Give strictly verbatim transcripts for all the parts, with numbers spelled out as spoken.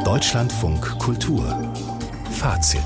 Deutschlandfunk Kultur Fazit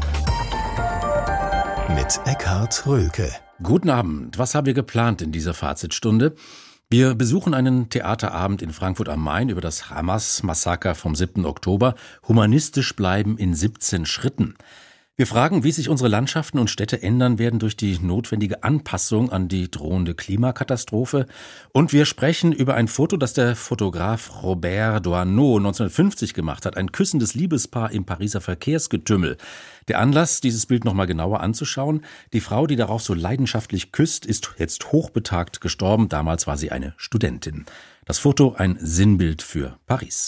mit Eckhard Rölke. Guten Abend. Was haben wir geplant in dieser Fazitstunde? Wir besuchen einen Theaterabend in Frankfurt am Main über das Hamas-Massaker vom siebten Oktober. Humanistisch bleiben in siebzehn Schritten. Wir fragen, wie sich unsere Landschaften und Städte ändern werden durch die notwendige Anpassung an die drohende Klimakatastrophe. Und wir sprechen über ein Foto, das der Fotograf Robert Doisneau neunzehnhundertfünfzig gemacht hat. Ein küssendes Liebespaar im Pariser Verkehrsgetümmel. Der Anlass, dieses Bild nochmal genauer anzuschauen: Die Frau, die darauf so leidenschaftlich küsst, ist jetzt hochbetagt gestorben. Damals war sie eine Studentin. Das Foto ein Sinnbild für Paris.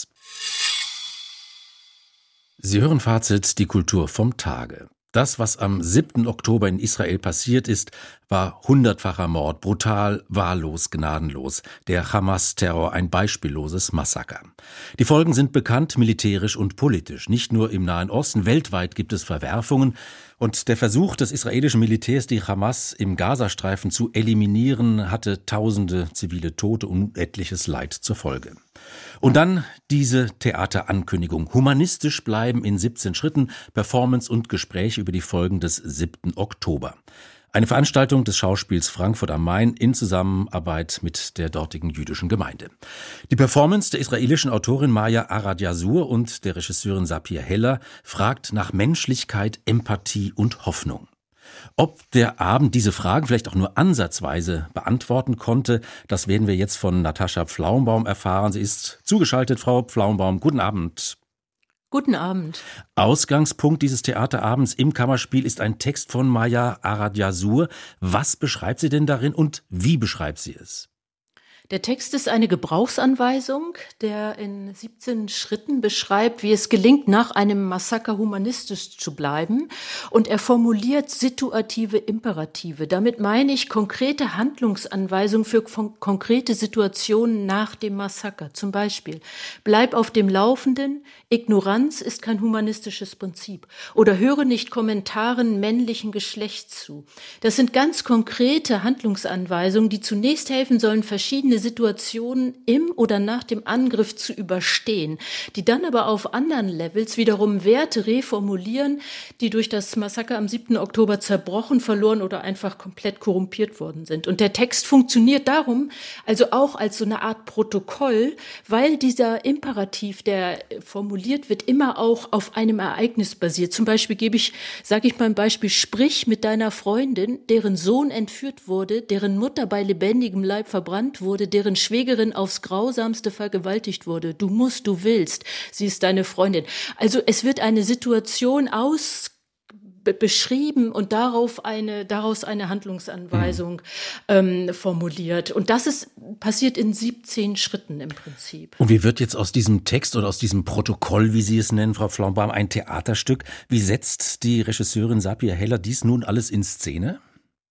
Sie hören Fazit, die Kultur vom Tage. Das, was am siebten Oktober in Israel passiert ist, war hundertfacher Mord, brutal, wahllos, gnadenlos. Der Hamas-Terror, ein beispielloses Massaker. Die Folgen sind bekannt, militärisch und politisch. Nicht nur im Nahen Osten, weltweit gibt es Verwerfungen. Und der Versuch des israelischen Militärs, die Hamas im Gazastreifen zu eliminieren, hatte tausende zivile Tote und etliches Leid zur Folge. Und dann diese Theaterankündigung. Humanistisch bleiben in siebzehn Schritten, Performance und Gespräch über die Folgen des siebten Oktober. Eine Veranstaltung des Schauspiels Frankfurt am Main in Zusammenarbeit mit der dortigen jüdischen Gemeinde. Die Performance der israelischen Autorin Maya Arad Yazur und der Regisseurin Sapir Heller fragt nach Menschlichkeit, Empathie und Hoffnung. Ob der Abend diese Fragen vielleicht auch nur ansatzweise beantworten konnte, das werden wir jetzt von Natascha Pflaumbaum erfahren. Sie ist zugeschaltet. Frau Pflaumbaum, guten Abend. Guten Abend. Ausgangspunkt dieses Theaterabends im Kammerspiel ist ein Text von Maya Arad Yazur. Was beschreibt sie denn darin und wie beschreibt sie es? Der Text ist eine Gebrauchsanweisung, der in siebzehn Schritten beschreibt, wie es gelingt, nach einem Massaker humanistisch zu bleiben. Und er formuliert situative Imperative. Damit meine ich konkrete Handlungsanweisungen für kon- konkrete Situationen nach dem Massaker. Zum Beispiel: Bleib auf dem Laufenden, Ignoranz ist kein humanistisches Prinzip. Oder höre nicht Kommentaren männlichen Geschlechts zu. Das sind ganz konkrete Handlungsanweisungen, die zunächst helfen sollen, verschiedene Situationen im oder nach dem Angriff zu überstehen, die dann aber auf anderen Levels wiederum Werte reformulieren, die durch das Massaker am siebten Oktober zerbrochen, verloren oder einfach komplett korrumpiert worden sind. Und der Text funktioniert darum also auch als so eine Art Protokoll, weil dieser Imperativ, der formuliert wird, immer auch auf einem Ereignis basiert. Zum Beispiel gebe ich, sage ich mal ein Beispiel: Sprich mit deiner Freundin, deren Sohn entführt wurde, deren Mutter bei lebendigem Leib verbrannt wurde, deren Schwägerin aufs Grausamste vergewaltigt wurde. Du musst, du willst. Sie ist deine Freundin. Also es wird eine Situation aus beschrieben und darauf eine, daraus eine Handlungsanweisung mhm. ähm, formuliert. Und das ist passiert in siebzehn Schritten im Prinzip. Und wie wird jetzt aus diesem Text oder aus diesem Protokoll, wie Sie es nennen, Frau Pflaumbaum, ein Theaterstück? Wie setzt die Regisseurin Sapir Heller dies nun alles in Szene?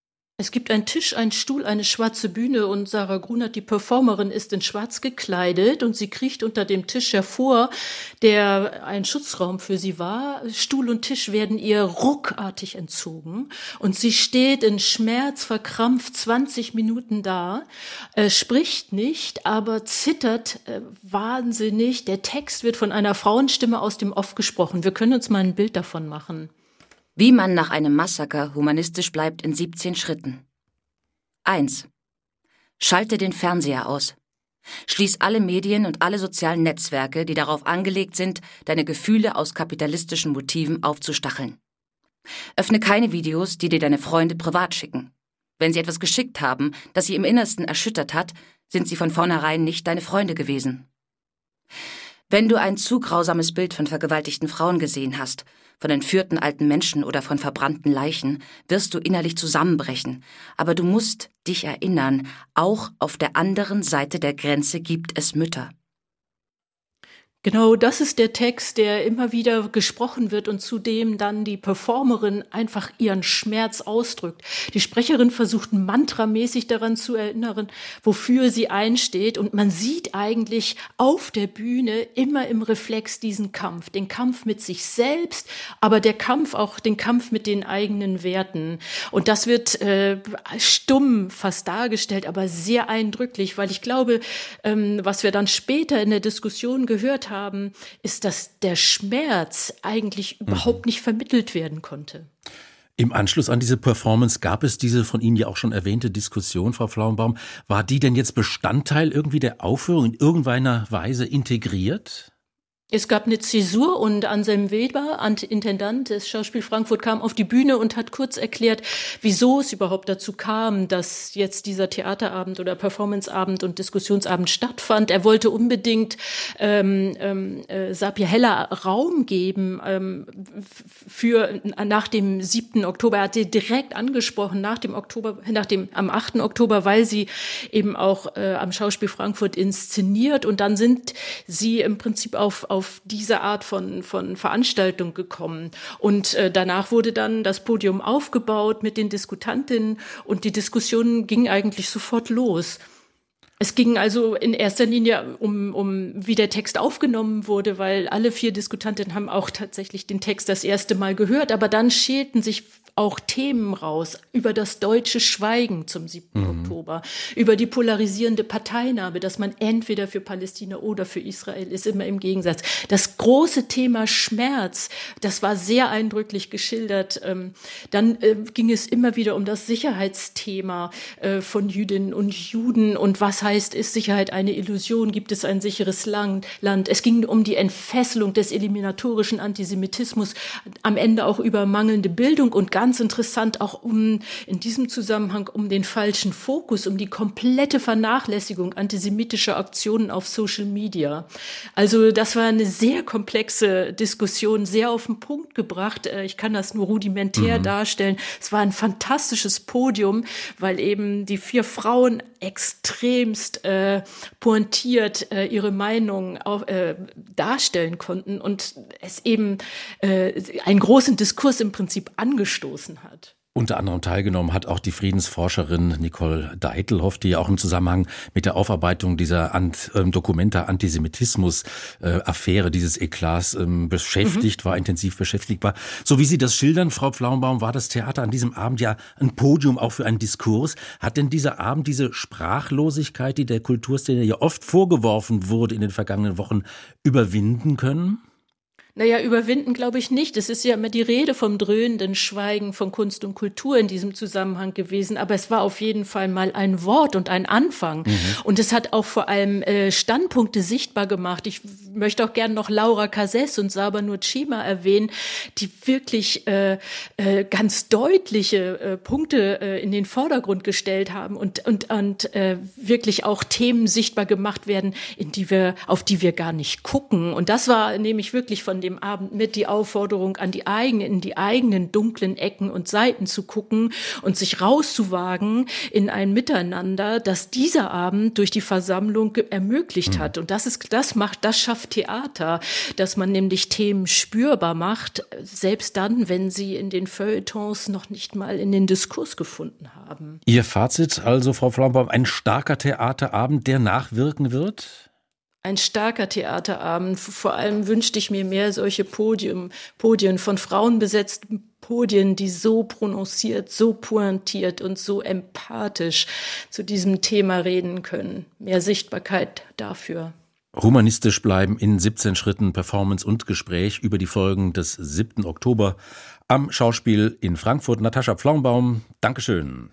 Es gibt einen Tisch, einen Stuhl, eine schwarze Bühne und Sarah Grunert, die Performerin, ist in schwarz gekleidet und sie kriecht unter dem Tisch hervor, der ein Schutzraum für sie war. Stuhl und Tisch werden ihr ruckartig entzogen und sie steht in Schmerz verkrampft zwanzig Minuten da, äh, spricht nicht, aber zittert äh, wahnsinnig. Der Text wird von einer Frauenstimme aus dem Off gesprochen. Wir können uns mal ein Bild davon machen. Wie man nach einem Massaker humanistisch bleibt in siebzehn Schritten. eins. Schalte den Fernseher aus. Schließ alle Medien und alle sozialen Netzwerke, die darauf angelegt sind, deine Gefühle aus kapitalistischen Motiven aufzustacheln. Öffne keine Videos, die dir deine Freunde privat schicken. Wenn sie etwas geschickt haben, das sie im Innersten erschüttert hat, sind sie von vornherein nicht deine Freunde gewesen. Wenn du ein zu grausames Bild von vergewaltigten Frauen gesehen hast, von entführten alten Menschen oder von verbrannten Leichen, wirst du innerlich zusammenbrechen. Aber du musst dich erinnern, auch auf der anderen Seite der Grenze gibt es Mütter. Genau, das ist der Text, der immer wieder gesprochen wird und zu dem dann die Performerin einfach ihren Schmerz ausdrückt. Die Sprecherin versucht mantramäßig daran zu erinnern, wofür sie einsteht. Und man sieht eigentlich auf der Bühne immer im Reflex diesen Kampf. Den Kampf mit sich selbst, aber der Kampf auch, den Kampf mit den eigenen Werten. Und das wird äh, stumm fast dargestellt, aber sehr eindrücklich, weil ich glaube, ähm, was wir dann später in der Diskussion gehört haben, haben, ist, dass der Schmerz eigentlich überhaupt nicht vermittelt werden konnte. Im Anschluss an diese Performance gab es diese von Ihnen ja auch schon erwähnte Diskussion, Frau Pflaumenbaum. War die denn jetzt Bestandteil irgendwie der Aufführung, in irgendeiner Weise integriert? Es gab eine Zäsur und Anselm Weber, Intendant des Schauspiel Frankfurt, kam auf die Bühne und hat kurz erklärt, wieso es überhaupt dazu kam, dass jetzt dieser Theaterabend oder Performanceabend und Diskussionsabend stattfand. Er wollte unbedingt ähm, ähm, äh, Sapir Heller Raum geben ähm, für nach dem siebten Oktober. Er hat sie direkt angesprochen nach dem Oktober, nach dem am achten Oktober, weil sie eben auch äh, am Schauspiel Frankfurt inszeniert, und dann sind sie im Prinzip auf, auf auf diese Art von, von Veranstaltung gekommen. Und äh, danach wurde dann das Podium aufgebaut mit den Diskutantinnen, und die Diskussion ging eigentlich sofort los. Es ging also in erster Linie um, um, wie der Text aufgenommen wurde, weil alle vier Diskutantinnen haben auch tatsächlich den Text das erste Mal gehört, aber dann schälten sich auch Themen raus über das deutsche Schweigen zum siebten Mhm. Oktober, über die polarisierende Parteinahme, dass man entweder für Palästina oder für Israel ist, immer im Gegensatz. Das große Thema Schmerz, das war sehr eindrücklich geschildert. Dann ging es immer wieder um das Sicherheitsthema von Jüdinnen und Juden, und was heißt, ist Sicherheit eine Illusion, gibt es ein sicheres Land? Es ging um die Entfesselung des eliminatorischen Antisemitismus, am Ende auch über mangelnde Bildung und ganz Ganz interessant auch um in diesem Zusammenhang um den falschen Fokus, um die komplette Vernachlässigung antisemitischer Aktionen auf Social Media. Also das war eine sehr komplexe Diskussion, sehr auf den Punkt gebracht. Ich kann das nur rudimentär mhm. darstellen. Es war ein fantastisches Podium, weil eben die vier Frauen extremst äh, pointiert äh, ihre Meinung auf, äh, darstellen konnten und es eben äh, einen großen Diskurs im Prinzip angestoßen hat. Unter anderem teilgenommen hat auch die Friedensforscherin Nicole Deitelhoff, die ja auch im Zusammenhang mit der Aufarbeitung dieser Ant, ähm, Documenta Antisemitismus-Affäre, äh, dieses Eklats ähm, beschäftigt mhm. war, intensiv beschäftigt war. So wie Sie das schildern, Frau Pflaumenbaum, war das Theater an diesem Abend ja ein Podium auch für einen Diskurs. Hat denn dieser Abend diese Sprachlosigkeit, die der Kulturszene ja oft vorgeworfen wurde in den vergangenen Wochen, überwinden können? Naja, überwinden glaube ich nicht. Es ist ja immer die Rede vom dröhnenden Schweigen von Kunst und Kultur in diesem Zusammenhang gewesen. Aber es war auf jeden Fall mal ein Wort und ein Anfang. Mhm. Und es hat auch vor allem äh, Standpunkte sichtbar gemacht. Ich möchte auch gerne noch Laura Cassés und Saba Nurchima erwähnen, die wirklich äh, äh, ganz deutliche äh, Punkte äh, in den Vordergrund gestellt haben und, und, und äh, wirklich auch Themen sichtbar gemacht werden, in die wir, auf die wir gar nicht gucken. Und das war nämlich wirklich von dem Abend mit die Aufforderung an die eigenen, in die eigenen dunklen Ecken und Seiten zu gucken und sich rauszuwagen in ein Miteinander, das dieser Abend durch die Versammlung ge- ermöglicht mhm. hat. Und das ist, das macht, das schafft Theater, dass man nämlich Themen spürbar macht, selbst dann, wenn sie in den Feuilletons noch nicht mal in den Diskurs gefunden haben. Ihr Fazit also, Frau Pflaumenbaum, ein starker Theaterabend, der nachwirken wird? Ein starker Theaterabend. Vor allem wünschte ich mir mehr solche Podien, Podien von Frauen besetzten Podien, die so prononciert, so pointiert und so empathisch zu diesem Thema reden können. Mehr Sichtbarkeit dafür. Humanistisch bleiben in siebzehn Schritten Performance und Gespräch über die Folgen des siebten Oktober am Schauspiel in Frankfurt. Natascha Pflaumenbaum, Dankeschön.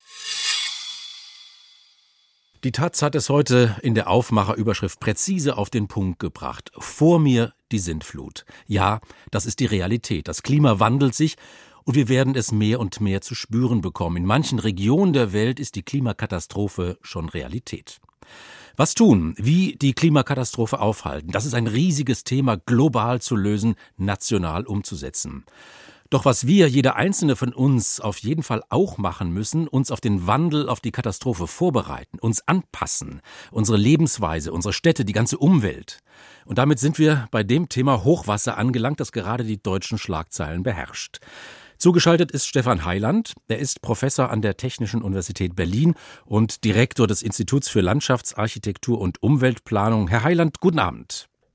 Die Taz hat es heute in der Aufmacherüberschrift präzise auf den Punkt gebracht. Vor mir die Sintflut. Ja, das ist die Realität. Das Klima wandelt sich und wir werden es mehr und mehr zu spüren bekommen. In manchen Regionen der Welt ist die Klimakatastrophe schon Realität. Was tun? Wie die Klimakatastrophe aufhalten? Das ist ein riesiges Thema, global zu lösen, national umzusetzen. Doch was wir, jeder einzelne von uns, auf jeden Fall auch machen müssen, uns auf den Wandel, auf die Katastrophe vorbereiten, uns anpassen, unsere Lebensweise, unsere Städte, die ganze Umwelt. Und damit sind wir bei dem Thema Hochwasser angelangt, das gerade die deutschen Schlagzeilen beherrscht. Zugeschaltet ist Stefan Heiland. Er ist Professor an der Technischen Universität Berlin und Direktor des Instituts für Landschaftsarchitektur und Umweltplanung. Herr Heiland, guten Abend.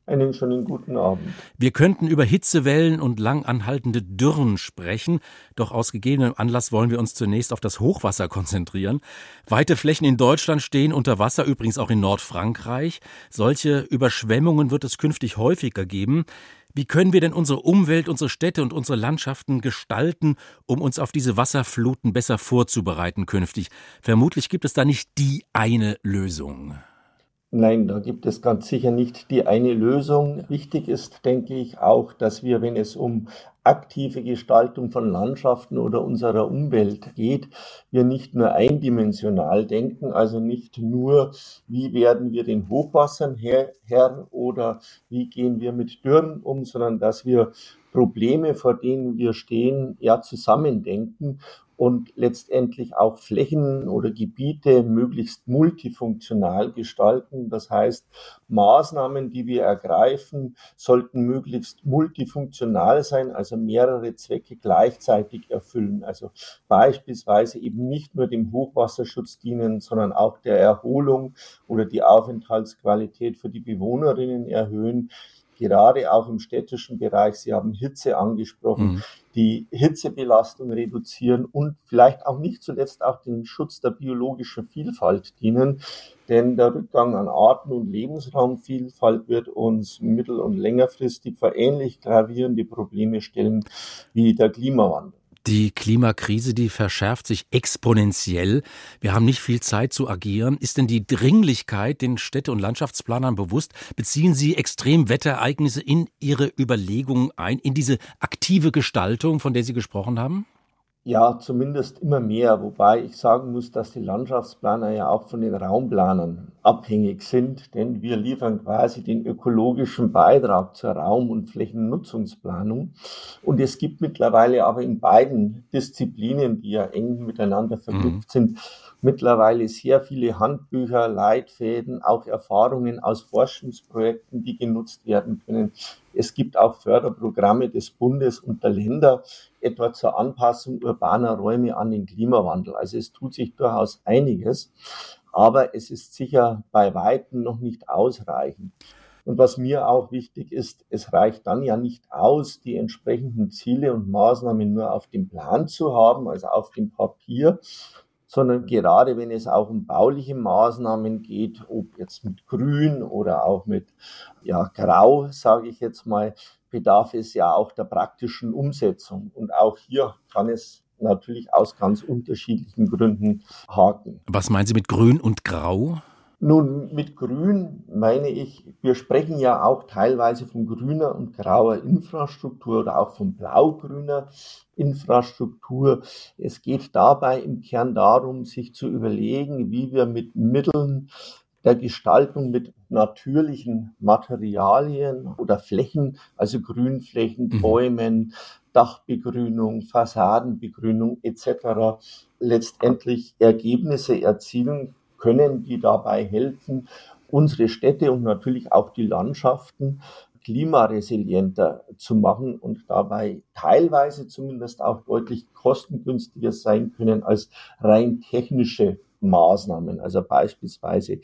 Einen schönen guten Abend. Wir könnten über Hitzewellen und lang anhaltende Dürren sprechen, doch aus gegebenem Anlass wollen wir uns zunächst auf das Hochwasser konzentrieren. Weite Flächen in Deutschland stehen unter Wasser, übrigens auch in Nordfrankreich. Solche Überschwemmungen wird es künftig häufiger geben. Wie können wir denn unsere Umwelt, unsere Städte und unsere Landschaften gestalten, um uns auf diese Wasserfluten besser vorzubereiten künftig? Vermutlich gibt es da nicht die eine Lösung. Nein, da gibt es ganz sicher nicht die eine Lösung. Wichtig ist, denke ich, auch, dass wir, wenn es um aktive Gestaltung von Landschaften oder unserer Umwelt geht, wir nicht nur eindimensional denken, also nicht nur, wie werden wir den Hochwassern Herr, Herr oder wie gehen wir mit Dürren um, sondern dass wir Probleme, vor denen wir stehen, ja zusammendenken und letztendlich auch Flächen oder Gebiete möglichst multifunktional gestalten. Das heißt, Maßnahmen, die wir ergreifen, sollten möglichst multifunktional sein, also mehrere Zwecke gleichzeitig erfüllen. Also beispielsweise eben nicht nur dem Hochwasserschutz dienen, sondern auch der Erholung oder die Aufenthaltsqualität für die Bewohnerinnen erhöhen. Gerade auch im städtischen Bereich, Sie haben Hitze angesprochen, mhm. die Hitzebelastung reduzieren und vielleicht auch nicht zuletzt auch den Schutz der biologischen Vielfalt dienen. Denn der Rückgang an Arten- und Lebensraumvielfalt wird uns mittel- und längerfristig vor ähnlich gravierende Probleme stellen wie der Klimawandel. Die Klimakrise, die verschärft sich exponentiell. Wir haben nicht viel Zeit zu agieren. Ist denn die Dringlichkeit den Städte- und Landschaftsplanern bewusst? Beziehen Sie Extremwetterereignisse in Ihre Überlegungen ein, in diese aktive Gestaltung, von der Sie gesprochen haben? Ja, zumindest immer mehr, wobei ich sagen muss, dass die Landschaftsplaner ja auch von den Raumplanern abhängig sind, denn wir liefern quasi den ökologischen Beitrag zur Raum- und Flächennutzungsplanung. Und es gibt mittlerweile aber in beiden Disziplinen, die ja eng miteinander verknüpft mhm. sind, mittlerweile sehr viele Handbücher, Leitfäden, auch Erfahrungen aus Forschungsprojekten, die genutzt werden können. Es gibt auch Förderprogramme des Bundes und der Länder, etwa zur Anpassung urbaner Räume an den Klimawandel. Also es tut sich durchaus einiges, aber es ist sicher bei Weitem noch nicht ausreichend. Und was mir auch wichtig ist, es reicht dann ja nicht aus, die entsprechenden Ziele und Maßnahmen nur auf dem Plan zu haben, also auf dem Papier, sondern gerade wenn es auch um bauliche Maßnahmen geht, ob jetzt mit Grün oder auch mit ja, Grau, sage ich jetzt mal, bedarf es ja auch der praktischen Umsetzung. Und auch hier kann es natürlich aus ganz unterschiedlichen Gründen haken. Was meinen Sie mit Grün und Grau? Nun, mit Grün meine ich, wir sprechen ja auch teilweise von grüner und grauer Infrastruktur oder auch von blau-grüner Infrastruktur. Es geht dabei im Kern darum, sich zu überlegen, wie wir mit Mitteln der Gestaltung mit natürlichen Materialien oder Flächen, also Grünflächen, mhm. Bäumen, Dachbegrünung, Fassadenbegrünung et cetera letztendlich Ergebnisse erzielen können, die dabei helfen, unsere Städte und natürlich auch die Landschaften klimaresilienter zu machen und dabei teilweise zumindest auch deutlich kostengünstiger sein können als rein technische Maßnahmen, also beispielsweise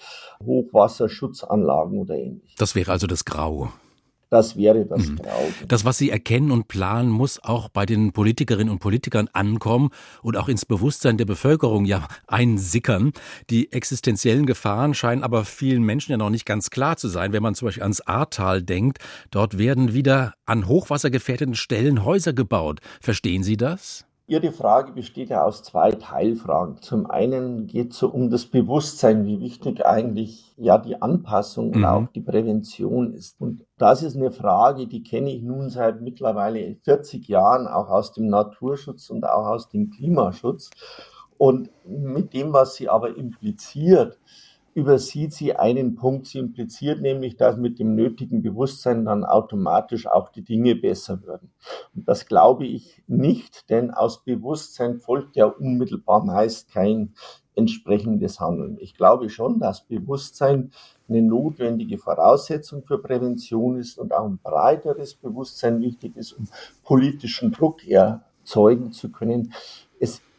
Hochwasserschutzanlagen oder ähnliches. Das wäre also das Grau. Das wäre das mhm. Grau. Das, was Sie erkennen und planen, muss auch bei den Politikerinnen und Politikern ankommen und auch ins Bewusstsein der Bevölkerung ja einsickern. Die existenziellen Gefahren scheinen aber vielen Menschen ja noch nicht ganz klar zu sein. Wenn man zum Beispiel ans Ahrtal denkt, dort werden wieder an hochwassergefährdeten Stellen Häuser gebaut. Verstehen Sie das? Ihre Frage besteht ja aus zwei Teilfragen. Zum einen geht es so um das Bewusstsein, wie wichtig eigentlich ja die Anpassung und mhm. auch die Prävention ist. Und das ist eine Frage, die kenne ich nun seit mittlerweile vierzig Jahren, auch aus dem Naturschutz und auch aus dem Klimaschutz. Und mit dem, was sie aber impliziert, übersieht sie einen Punkt. Sie impliziert nämlich, dass mit dem nötigen Bewusstsein dann automatisch auch die Dinge besser werden. Und das glaube ich nicht, denn aus Bewusstsein folgt ja unmittelbar meist kein entsprechendes Handeln. Ich glaube schon, dass Bewusstsein eine notwendige Voraussetzung für Prävention ist und auch ein breiteres Bewusstsein wichtig ist, um politischen Druck erzeugen zu können. Es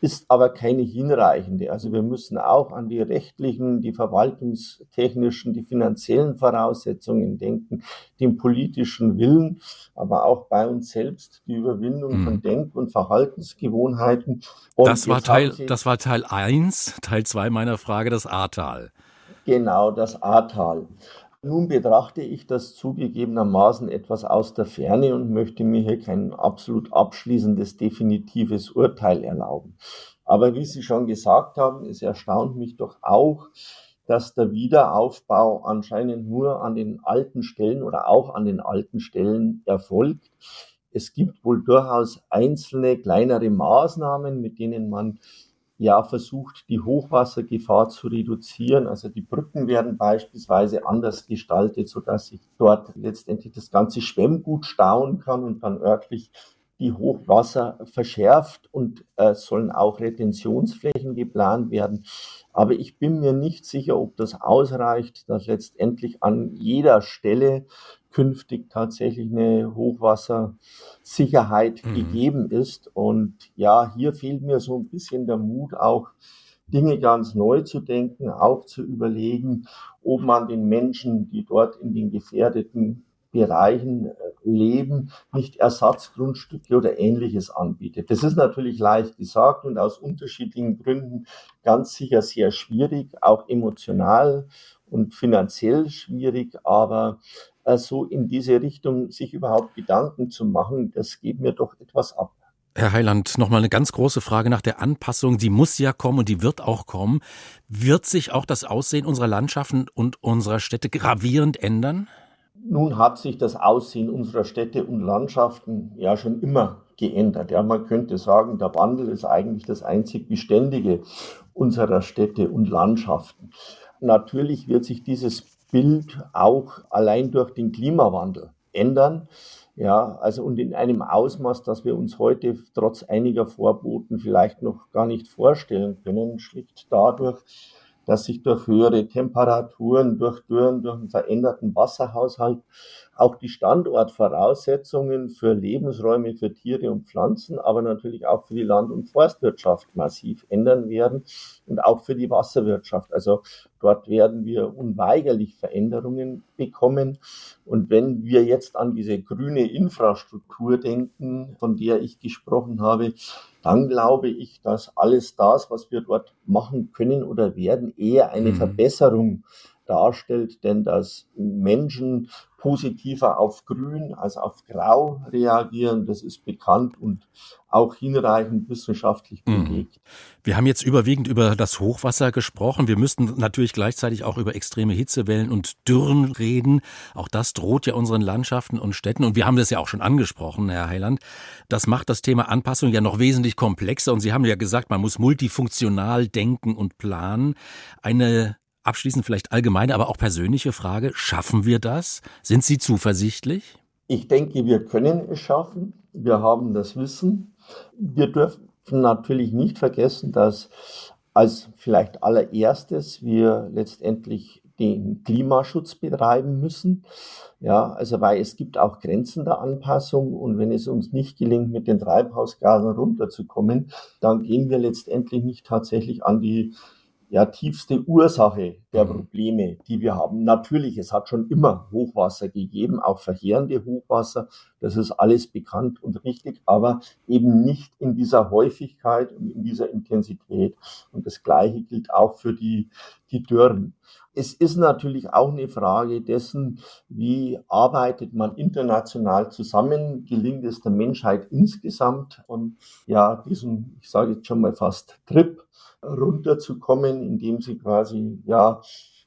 ist aber keine hinreichende. Also wir müssen auch an die rechtlichen, die verwaltungstechnischen, die finanziellen Voraussetzungen denken, den politischen Willen, aber auch bei uns selbst die Überwindung von Denk- und Verhaltensgewohnheiten. Und das war Teil, das war Teil eins, Teil zwei meiner Frage, das Ahrtal. Genau, das Ahrtal. Nun betrachte ich das zugegebenermaßen etwas aus der Ferne und möchte mir hier kein absolut abschließendes, definitives Urteil erlauben. Aber wie Sie schon gesagt haben, es erstaunt mich doch auch, dass der Wiederaufbau anscheinend nur an den alten Stellen oder auch an den alten Stellen erfolgt. Es gibt wohl durchaus einzelne kleinere Maßnahmen, mit denen man ja versucht, die Hochwassergefahr zu reduzieren. Also die Brücken werden beispielsweise anders gestaltet, sodass sich dort letztendlich das ganze Schwemmgut stauen kann und dann örtlich die Hochwasser verschärft, und äh, sollen auch Retentionsflächen geplant werden. Aber ich bin mir nicht sicher, ob das ausreicht, dass letztendlich an jeder Stelle künftig tatsächlich eine Hochwassersicherheit mhm. gegeben ist. Und ja, hier fehlt mir so ein bisschen der Mut, auch Dinge ganz neu zu denken, auch zu überlegen, ob man den Menschen, die dort in den gefährdeten Bereichen leben, nicht Ersatzgrundstücke oder Ähnliches anbietet. Das ist natürlich leicht gesagt und aus unterschiedlichen Gründen ganz sicher sehr schwierig, auch emotional und finanziell schwierig, aber so in diese Richtung sich überhaupt Gedanken zu machen, das geht mir doch etwas ab. Herr Heiland, nochmal eine ganz große Frage nach der Anpassung. Die muss ja kommen und die wird auch kommen. Wird sich auch das Aussehen unserer Landschaften und unserer Städte gravierend ändern? Nun hat sich das Aussehen unserer Städte und Landschaften ja schon immer geändert. Ja, man könnte sagen, der Wandel ist eigentlich das einzig Beständige unserer Städte und Landschaften. Natürlich wird sich dieses Bild auch allein durch den Klimawandel ändern. Ja, also und in einem Ausmaß, das wir uns heute trotz einiger Vorboten vielleicht noch gar nicht vorstellen können, schlicht dadurch, dass sich durch höhere Temperaturen, durch Dürren, durch einen veränderten Wasserhaushalt auch die Standortvoraussetzungen für Lebensräume, für Tiere und Pflanzen, aber natürlich auch für die Land- und Forstwirtschaft massiv ändern werden und auch für die Wasserwirtschaft. Also dort werden wir unweigerlich Veränderungen bekommen. Und wenn wir jetzt an diese grüne Infrastruktur denken, von der ich gesprochen habe, dann glaube ich, dass alles das, was wir dort machen können oder werden, eher eine mhm. Verbesserung darstellt, denn dass Menschen positiver auf Grün als auf Grau reagieren, das ist bekannt und auch hinreichend wissenschaftlich belegt. Wir haben jetzt überwiegend über das Hochwasser gesprochen. Wir müssten natürlich gleichzeitig auch über extreme Hitzewellen und Dürren reden. Auch das droht ja unseren Landschaften und Städten. Und wir haben das ja auch schon angesprochen, Herr Heiland. Das macht das Thema Anpassung ja noch wesentlich komplexer. Und Sie haben ja gesagt, man muss multifunktional denken und planen. Eine abschließend vielleicht allgemeine, aber auch persönliche Frage. Schaffen wir das? Sind Sie zuversichtlich? Ich denke, wir können es schaffen. Wir haben das Wissen. Wir dürfen natürlich nicht vergessen, dass als vielleicht allererstes wir letztendlich den Klimaschutz betreiben müssen. Ja, also weil es gibt auch Grenzen der Anpassung, und wenn es uns nicht gelingt, mit den Treibhausgasen runterzukommen, dann gehen wir letztendlich nicht tatsächlich an die ja, tiefste Ursache der Probleme, die wir haben. Natürlich, es hat schon immer Hochwasser gegeben, auch verheerende Hochwasser. Das ist alles bekannt und richtig, aber eben nicht in dieser Häufigkeit und in dieser Intensität. Und das Gleiche gilt auch für die, die Dürren. Es ist natürlich auch eine Frage dessen, wie arbeitet man international zusammen? Gelingt es der Menschheit insgesamt von ja, diesem, ich sage jetzt schon mal fast Trip runterzukommen, indem sie quasi ja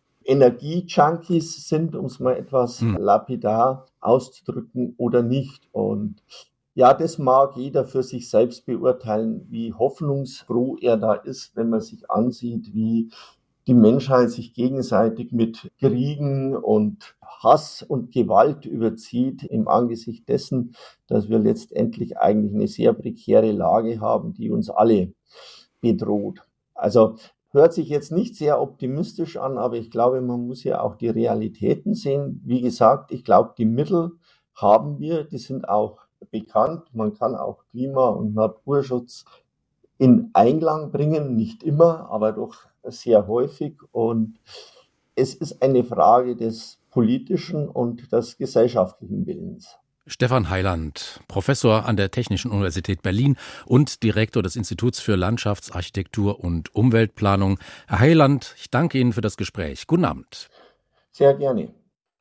Energie-Junkies sind, um es mal etwas hm. lapidar auszudrücken, oder nicht. Und ja, das mag jeder für sich selbst beurteilen, wie hoffnungsfroh er da ist, wenn man sich ansieht, wie die Menschheit sich gegenseitig mit Kriegen und Hass und Gewalt überzieht im Angesicht dessen, dass wir letztendlich eigentlich eine sehr prekäre Lage haben, die uns alle bedroht. Also hört sich jetzt nicht sehr optimistisch an, aber ich glaube, man muss ja auch die Realitäten sehen. Wie gesagt, ich glaube, die Mittel haben wir, die sind auch bekannt. Man kann auch Klima- und Naturschutz in Einklang bringen, nicht immer, aber doch sehr häufig. Und es ist eine Frage des politischen und des gesellschaftlichen Willens. Stefan Heiland, Professor an der Technischen Universität Berlin und Direktor des Instituts für Landschaftsarchitektur und Umweltplanung. Herr Heiland, ich danke Ihnen für das Gespräch. Guten Abend. Sehr gerne.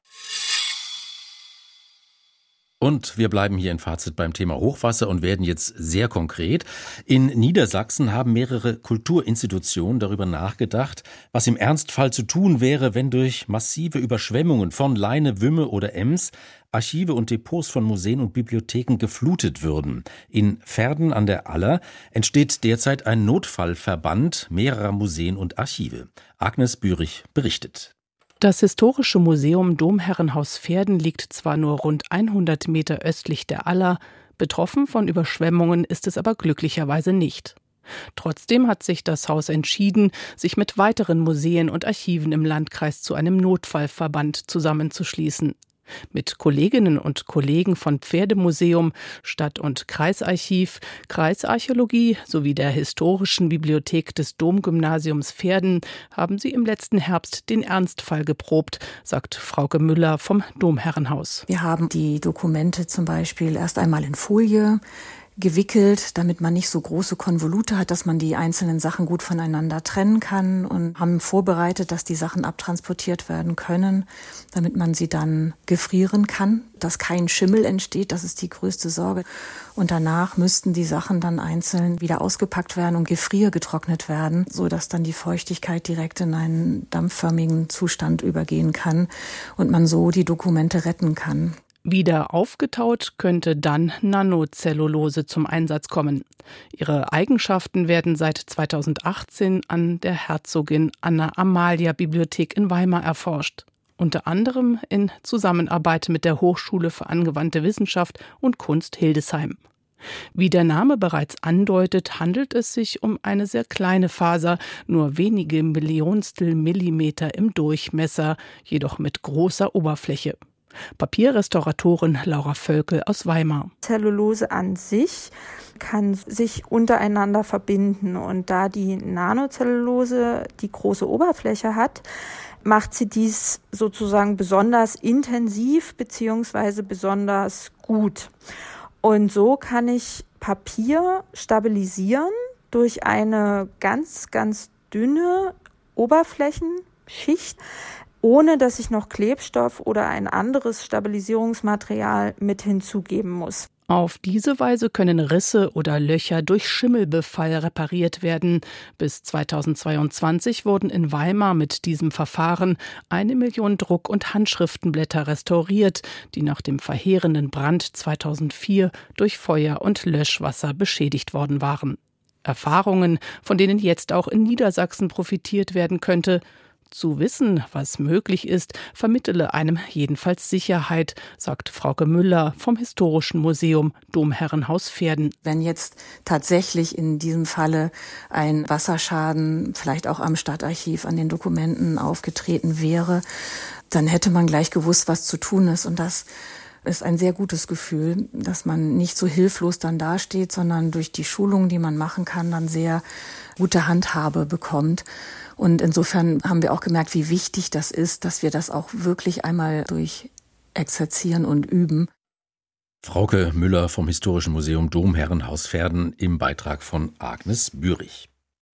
Und wir bleiben hier in Fazit beim Thema Hochwasser und werden jetzt sehr konkret. In Niedersachsen haben mehrere Kulturinstitutionen darüber nachgedacht, was im Ernstfall zu tun wäre, wenn durch massive Überschwemmungen von Leine, Wümme oder Ems Archive und Depots von Museen und Bibliotheken geflutet würden. In Verden an der Aller entsteht derzeit ein Notfallverband mehrerer Museen und Archive. Agnes Bürich berichtet. Das Historische Museum Domherrenhaus Verden liegt zwar nur rund hundert Meter östlich der Aller, betroffen von Überschwemmungen ist es aber glücklicherweise nicht. Trotzdem hat sich das Haus entschieden, sich mit weiteren Museen und Archiven im Landkreis zu einem Notfallverband zusammenzuschließen. Mit Kolleginnen und Kollegen von Pferdemuseum, Stadt- und Kreisarchiv, Kreisarchäologie sowie der Historischen Bibliothek des Domgymnasiums Verden haben sie im letzten Herbst den Ernstfall geprobt, sagt Frauke Müller vom Domherrenhaus. Wir haben die Dokumente zum Beispiel erst einmal in Folie gewickelt, damit man nicht so große Konvolute hat, dass man die einzelnen Sachen gut voneinander trennen kann, und haben vorbereitet, dass die Sachen abtransportiert werden können, damit man sie dann gefrieren kann, dass kein Schimmel entsteht, das ist die größte Sorge. Und danach müssten die Sachen dann einzeln wieder ausgepackt werden und gefriergetrocknet werden, sodass dann die Feuchtigkeit direkt in einen dampfförmigen Zustand übergehen kann und man so die Dokumente retten kann. Wieder aufgetaut könnte dann Nanocellulose zum Einsatz kommen. Ihre Eigenschaften werden seit zweitausendachtzehn an der Herzogin Anna Amalia Bibliothek in Weimar erforscht. Unter anderem in Zusammenarbeit mit der Hochschule für angewandte Wissenschaft und Kunst Hildesheim. Wie der Name bereits andeutet, handelt es sich um eine sehr kleine Faser, nur wenige Millionstel Millimeter im Durchmesser, jedoch mit großer Oberfläche. Papierrestauratorin Laura Völkel aus Weimar. Zellulose an sich kann sich untereinander verbinden, und da die Nanocellulose die große Oberfläche hat, macht sie dies sozusagen besonders intensiv bzw. besonders gut. Und so kann ich Papier stabilisieren durch eine ganz, ganz dünne Oberflächenschicht, ohne dass ich noch Klebstoff oder ein anderes Stabilisierungsmaterial mit hinzugeben muss. Auf diese Weise können Risse oder Löcher durch Schimmelbefall repariert werden. Bis zweitausendzweiundzwanzig wurden in Weimar mit diesem Verfahren eine Million Druck- und Handschriftenblätter restauriert, die nach dem verheerenden Brand zweitausendvier durch Feuer und Löschwasser beschädigt worden waren. Erfahrungen, von denen jetzt auch in Niedersachsen profitiert werden könnte. Zu wissen, was möglich ist, vermittele einem jedenfalls Sicherheit, sagt Frauke Müller vom Historischen Museum Domherrenhaus Verden. Wenn jetzt tatsächlich in diesem Falle ein Wasserschaden vielleicht auch am Stadtarchiv an den Dokumenten aufgetreten wäre, dann hätte man gleich gewusst, was zu tun ist. Und das ist ein sehr gutes Gefühl, dass man nicht so hilflos dann dasteht, sondern durch die Schulungen, die man machen kann, dann sehr gute Handhabe bekommt. Und insofern haben wir auch gemerkt, wie wichtig das ist, dass wir das auch wirklich einmal durchexerzieren und üben. Frauke Müller vom Historischen Museum Domherrenhaus Verden im Beitrag von Agnes Bürich.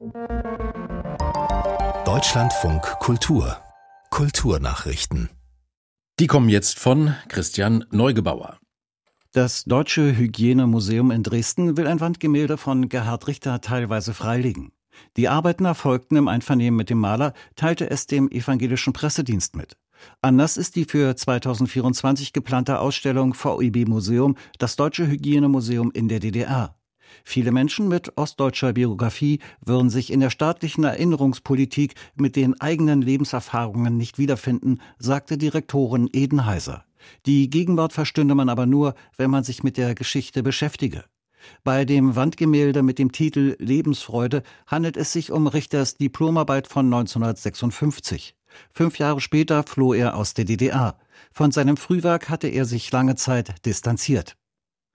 Deutschlandfunk Kultur. Kulturnachrichten. Die kommen jetzt von Christian Neugebauer. Das Deutsche Hygienemuseum in Dresden will ein Wandgemälde von Gerhard Richter teilweise freilegen. Die Arbeiten erfolgten im Einvernehmen mit dem Maler, teilte es dem evangelischen Pressedienst mit. Anders ist die für zweitausendvierundzwanzig geplante Ausstellung V E B Museum, das Deutsche Hygienemuseum in der D D R. Viele Menschen mit ostdeutscher Biografie würden sich in der staatlichen Erinnerungspolitik mit den eigenen Lebenserfahrungen nicht wiederfinden, sagte Direktorin Eden Heiser. Die Gegenwart verstünde man aber nur, wenn man sich mit der Geschichte beschäftige. Bei dem Wandgemälde mit dem Titel Lebensfreude handelt es sich um Richters Diplomarbeit von neunzehnhundertsechsundfünfzig. Fünf Jahre später floh er aus der D D R. Von seinem Frühwerk hatte er sich lange Zeit distanziert.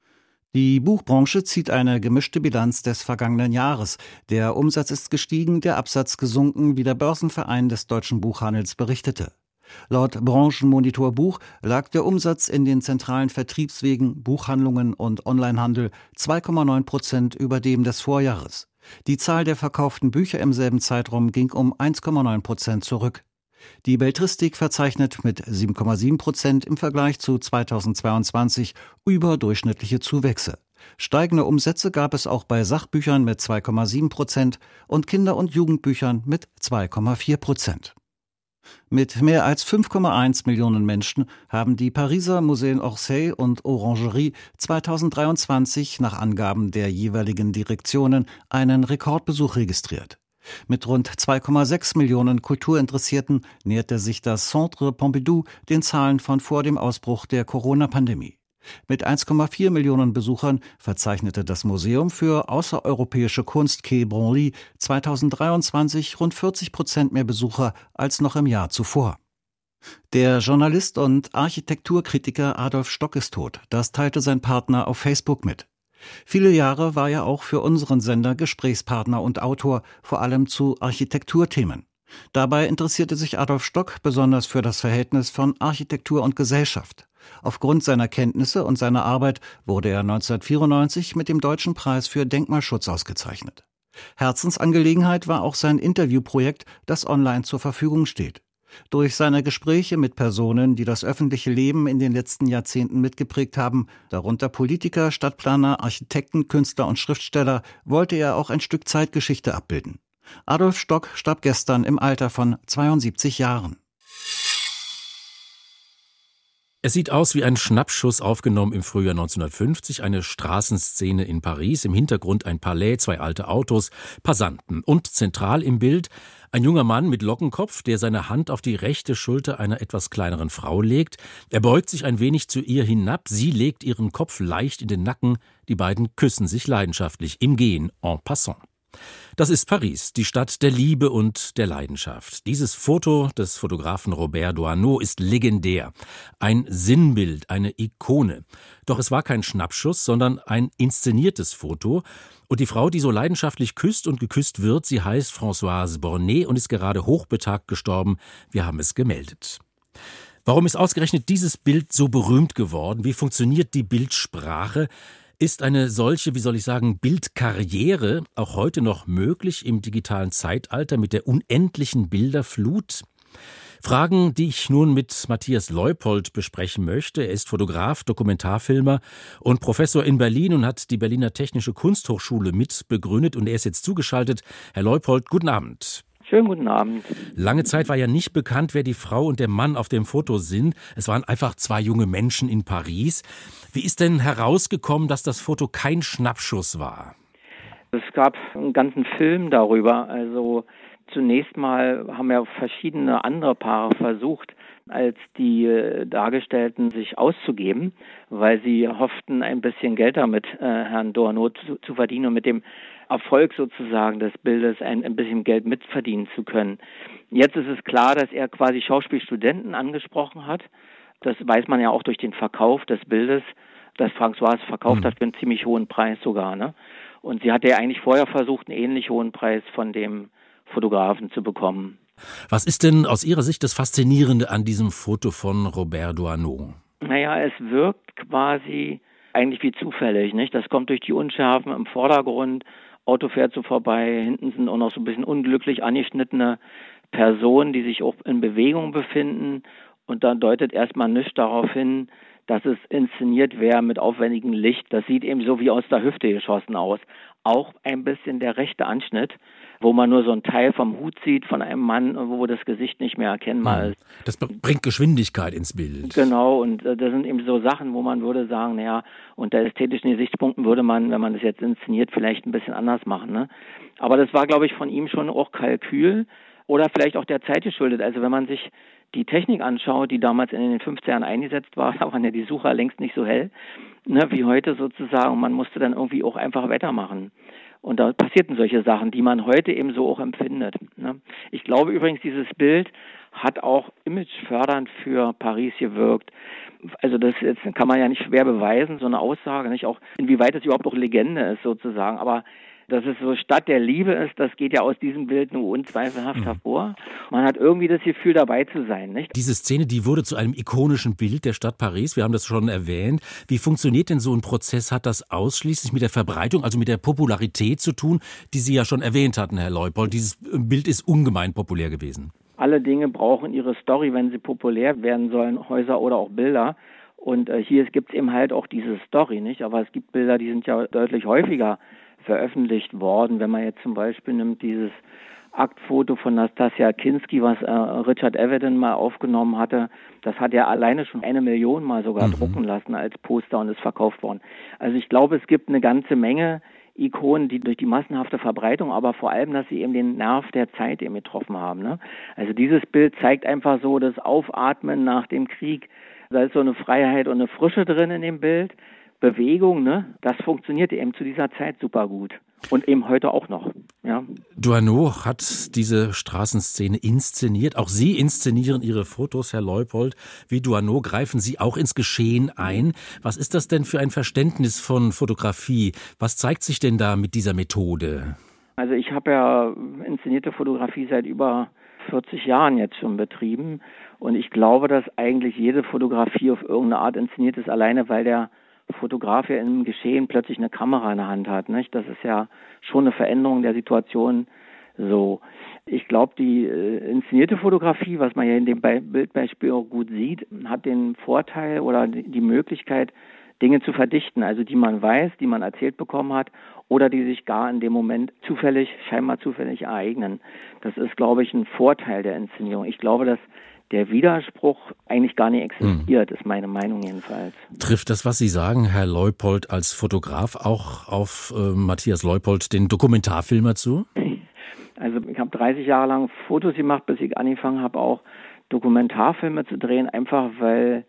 Die Buchbranche zieht eine gemischte Bilanz des vergangenen Jahres. Der Umsatz ist gestiegen, der Absatz gesunken, wie der Börsenverein des deutschen Buchhandels berichtete. Laut Branchenmonitor Buch lag der Umsatz in den zentralen Vertriebswegen, Buchhandlungen und Onlinehandel zwei Komma neun Prozent über dem des Vorjahres. Die Zahl der verkauften Bücher im selben Zeitraum ging um eins Komma neun Prozent zurück. Die Belletristik verzeichnet mit sieben Komma sieben Prozent im Vergleich zu zweitausendzweiundzwanzig überdurchschnittliche Zuwächse. Steigende Umsätze gab es auch bei Sachbüchern mit zwei Komma sieben Prozent und Kinder- und Jugendbüchern mit zwei Komma vier Prozent. Mit mehr als fünf Komma eins Millionen Menschen haben die Pariser Museen Orsay und Orangerie zweitausenddreiundzwanzig nach Angaben der jeweiligen Direktionen einen Rekordbesuch registriert. Mit rund zwei Komma sechs Millionen Kulturinteressierten näherte sich das Centre Pompidou den Zahlen von vor dem Ausbruch der Corona-Pandemie. Mit eins Komma vier Millionen Besuchern verzeichnete das Museum für außereuropäische Kunst Quai Branly zweitausenddreiundzwanzig rund vierzig Prozent mehr Besucher als noch im Jahr zuvor. Der Journalist und Architekturkritiker Adolf Stock ist tot. Das teilte sein Partner auf Facebook mit. Viele Jahre war er auch für unseren Sender Gesprächspartner und Autor, vor allem zu Architekturthemen. Dabei interessierte sich Adolf Stock besonders für das Verhältnis von Architektur und Gesellschaft. Aufgrund seiner Kenntnisse und seiner Arbeit wurde er neunzehnhundertvierundneunzig mit dem Deutschen Preis für Denkmalschutz ausgezeichnet. Herzensangelegenheit war auch sein Interviewprojekt, das online zur Verfügung steht. Durch seine Gespräche mit Personen, die das öffentliche Leben in den letzten Jahrzehnten mitgeprägt haben, darunter Politiker, Stadtplaner, Architekten, Künstler und Schriftsteller, wollte er auch ein Stück Zeitgeschichte abbilden. Adolf Stock starb gestern im Alter von zweiundsiebzig Jahren. Es sieht aus wie ein Schnappschuss, aufgenommen im Frühjahr neunzehnhundertfünfzig, eine Straßenszene in Paris, im Hintergrund ein Palais, zwei alte Autos, Passanten und zentral im Bild ein junger Mann mit Lockenkopf, der seine Hand auf die rechte Schulter einer etwas kleineren Frau legt. Er beugt sich ein wenig zu ihr hinab, sie legt ihren Kopf leicht in den Nacken, die beiden küssen sich leidenschaftlich im Gehen, en passant. Das ist Paris, die Stadt der Liebe und der Leidenschaft. Dieses Foto des Fotografen Robert Doisneau ist legendär. Ein Sinnbild, eine Ikone. Doch es war kein Schnappschuss, sondern ein inszeniertes Foto. Und die Frau, die so leidenschaftlich küsst und geküsst wird, sie heißt Françoise Bornet und ist gerade hochbetagt gestorben. Wir haben es gemeldet. Warum ist ausgerechnet dieses Bild so berühmt geworden? Wie funktioniert die Bildsprache? Ist eine solche, wie soll ich sagen, Bildkarriere auch heute noch möglich im digitalen Zeitalter mit der unendlichen Bilderflut? Fragen, die ich nun mit Matthias Leupold besprechen möchte. Er ist Fotograf, Dokumentarfilmer und Professor in Berlin und hat die Berliner Technische Kunsthochschule mit begründet. Und er ist jetzt zugeschaltet. Herr Leupold, guten Abend. Schönen guten Abend. Lange Zeit war ja nicht bekannt, wer die Frau und der Mann auf dem Foto sind. Es waren einfach zwei junge Menschen in Paris. Wie ist denn herausgekommen, dass das Foto kein Schnappschuss war? Es gab einen ganzen Film darüber. Also zunächst mal haben ja verschiedene andere Paare versucht, als die äh, Dargestellten sich auszugeben, weil sie hofften, ein bisschen Geld damit äh, Herrn Doisneau zu, zu verdienen und mit dem Erfolg sozusagen des Bildes ein, ein bisschen Geld mitverdienen zu können. Jetzt ist es klar, dass er quasi Schauspielstudenten angesprochen hat. Das weiß man ja auch durch den Verkauf des Bildes, das Françoise verkauft mhm. hat für einen ziemlich hohen Preis sogar, ne? Und sie hatte ja eigentlich vorher versucht, einen ähnlich hohen Preis von dem Fotografen zu bekommen. Was ist denn aus Ihrer Sicht das Faszinierende an diesem Foto von Robert Doisneau? Naja, es wirkt quasi eigentlich wie zufällig, nicht? Das kommt durch die Unschärfen im Vordergrund, Auto fährt so vorbei, hinten sind auch noch so ein bisschen unglücklich angeschnittene Personen, die sich auch in Bewegung befinden, und dann deutet erstmal nichts darauf hin, dass es inszeniert wäre mit aufwendigem Licht. Das sieht eben so wie aus der Hüfte geschossen aus. Auch ein bisschen der rechte Anschnitt, wo man nur so einen Teil vom Hut sieht von einem Mann, wo das Gesicht nicht mehr erkennbar ist. Das bringt Geschwindigkeit ins Bild. Genau, und äh, das sind eben so Sachen, wo man würde sagen, naja, unter ästhetischen Gesichtspunkten würde man, wenn man das jetzt inszeniert, vielleicht ein bisschen anders machen, ne? Aber das war, glaube ich, von ihm schon auch Kalkül oder vielleicht auch der Zeit geschuldet. Also wenn man sich die Technik anschaut, die damals in den fünfzigern eingesetzt war, da waren ja die Sucher längst nicht so hell, ne, wie heute sozusagen. Man musste dann irgendwie auch einfach weitermachen. Und da passierten solche Sachen, die man heute eben so auch empfindet. Ne? Ich glaube übrigens, dieses Bild hat auch imagefördernd für Paris gewirkt. Also das jetzt kann man ja nicht schwer beweisen, so eine Aussage, nicht auch inwieweit es überhaupt auch Legende ist sozusagen. Aber dass es so Stadt der Liebe ist, das geht ja aus diesem Bild nur unzweifelhaft mhm. hervor. Man hat irgendwie das Gefühl, dabei zu sein, nicht? Diese Szene, die wurde zu einem ikonischen Bild der Stadt Paris. Wir haben das schon erwähnt. Wie funktioniert denn so ein Prozess? Hat das ausschließlich mit der Verbreitung, also mit der Popularität zu tun, die Sie ja schon erwähnt hatten, Herr Leupold? Dieses Bild ist ungemein populär gewesen. Alle Dinge brauchen ihre Story, wenn sie populär werden sollen, Häuser oder auch Bilder. Und äh, hier gibt es eben halt auch diese Story, nicht? Aber es gibt Bilder, die sind ja deutlich häufiger veröffentlicht worden. Wenn man jetzt zum Beispiel nimmt dieses Aktfoto von Nastassja Kinski, was äh, Richard Avedon mal aufgenommen hatte, das hat er alleine schon eine Million mal sogar mhm. drucken lassen als Poster und ist verkauft worden. Also ich glaube, es gibt eine ganze Menge Ikonen, die durch die massenhafte Verbreitung, aber vor allem, dass sie eben den Nerv der Zeit eben getroffen haben. Ne? Also dieses Bild zeigt einfach so das Aufatmen nach dem Krieg. Da ist so eine Freiheit und eine Frische drin in dem Bild. Bewegung, ne? Das funktionierte eben zu dieser Zeit super gut. Und eben heute auch noch. Ja. Doisneau hat diese Straßenszene inszeniert. Auch Sie inszenieren Ihre Fotos, Herr Leupold. Wie Doisneau greifen Sie auch ins Geschehen ein. Was ist das denn für ein Verständnis von Fotografie? Was zeigt sich denn da mit dieser Methode? Also ich habe ja inszenierte Fotografie seit über vierzig Jahren jetzt schon betrieben. Und ich glaube, dass eigentlich jede Fotografie auf irgendeine Art inszeniert ist, alleine weil der Fotograf ja im Geschehen plötzlich eine Kamera in der Hand hat, nicht? Das ist ja schon eine Veränderung der Situation. So, ich glaube, die äh, inszenierte Fotografie, was man ja in dem Be- Bildbeispiel auch gut sieht, hat den Vorteil oder die Möglichkeit, Dinge zu verdichten, also die man weiß, die man erzählt bekommen hat oder die sich gar in dem Moment zufällig, scheinbar zufällig ereignen. Das ist, glaube ich, ein Vorteil der Inszenierung. Ich glaube, dass der Widerspruch eigentlich gar nicht existiert, mhm. ist meine Meinung jedenfalls. Trifft das, was Sie sagen, Herr Leupold, als Fotograf auch auf äh, Matthias Leupold, den Dokumentarfilmer, zu? Also ich habe dreißig Jahre lang Fotos gemacht, bis ich angefangen habe, auch Dokumentarfilme zu drehen, einfach weil